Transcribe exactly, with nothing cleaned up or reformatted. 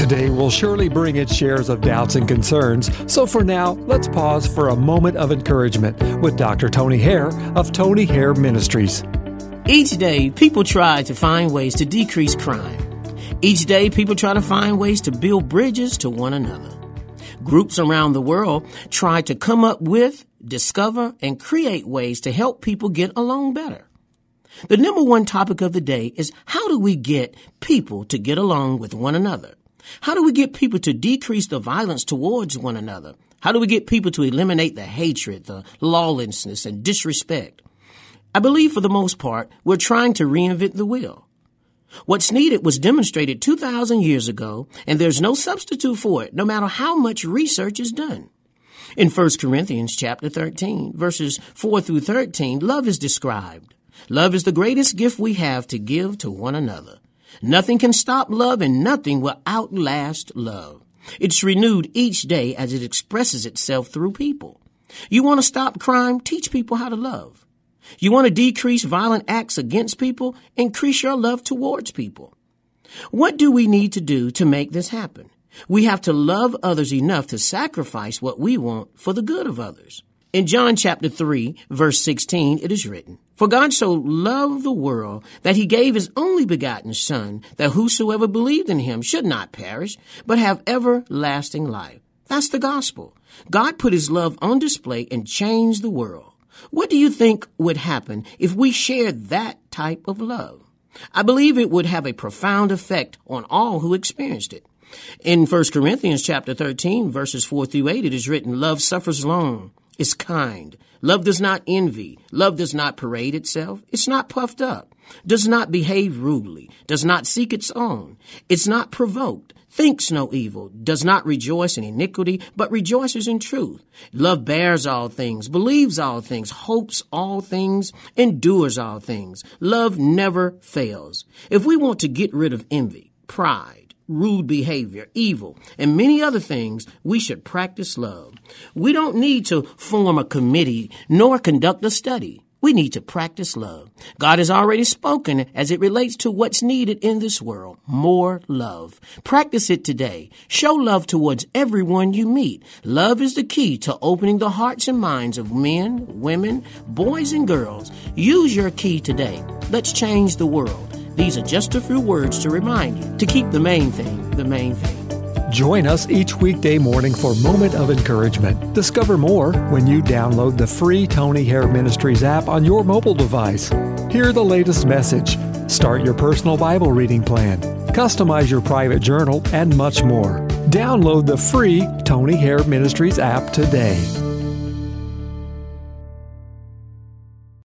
Today will surely bring its shares of doubts and concerns, so for now, let's pause for a moment of encouragement with Doctor Tony Hare of Tony Hare Ministries. Each day, people try to find ways to decrease crime. Each day, people try to find ways to build bridges to one another. Groups around the world try to come up with, discover, and create ways to help people get along better. The number one topic of the day is how do we get people to get along with one another? How do we get people to decrease the violence towards one another? How do we get people to eliminate the hatred, the lawlessness, and disrespect? I believe for the most part, we're trying to reinvent the wheel. What's needed was demonstrated two thousand years ago, and there's no substitute for it, no matter how much research is done. In First Corinthians chapter thirteen, verses four through thirteen, love is described. Love is the greatest gift we have to give to one another. Nothing can stop love, and nothing will outlast love. It's renewed each day as it expresses itself through people. You want to stop crime? Teach people how to love. You want to decrease violent acts against people? Increase your love towards people. What do we need to do to make this happen? We have to love others enough to sacrifice what we want for the good of others. In John chapter three, verse sixteen, it is written, "For God so loved the world that he gave his only begotten Son, that whosoever believed in him should not perish, but have everlasting life." That's the gospel. God put his love on display and changed the world. What do you think would happen if we shared that type of love? I believe it would have a profound effect on all who experienced it. In First Corinthians chapter thirteen, verses four through eight, it is written, "Love suffers long, is kind. Love does not envy. Love does not parade itself. It's not puffed up, does not behave rudely, does not seek its own. It's not provoked, thinks no evil, does not rejoice in iniquity, but rejoices in truth. Love bears all things, believes all things, hopes all things, endures all things. Love never fails." If we want to get rid of envy, pride, rude behavior, evil, and many other things, we should practice love. We don't need to form a committee nor conduct a study. We need to practice love. God has already spoken as it relates to what's needed in this world. More love. Practice it today. Show love towards everyone you meet. Love is the key to opening the hearts and minds of men, women, boys, and girls. Use your key today. Let's change the world. These are just a few words to remind you to keep the main thing the main thing. Join us each weekday morning for Moment of Encouragement. Discover more when you download the free Tony Hare Ministries app on your mobile device. Hear the latest message, start your personal Bible reading plan, customize your private journal, and much more. Download the free Tony Hare Ministries app today.